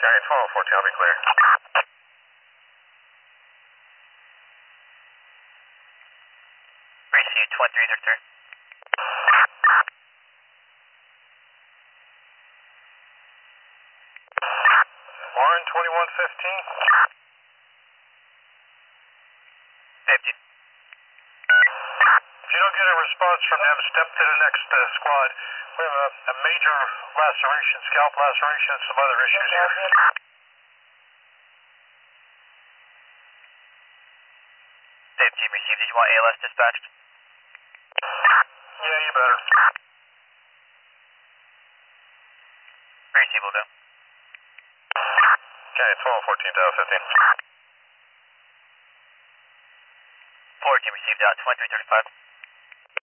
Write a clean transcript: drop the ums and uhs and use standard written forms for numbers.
Okay, 1214, I'll be clear. Received 2333. Warren, 2115. 50. If you don't get a response from them, step to the next squad. We have a major laceration, scalp laceration, and some other issues here. Dave team received. Did you want ALS dispatched? Yeah, you better. Receive will do. Okay, 1214, dial 15. 4 team received out 2335.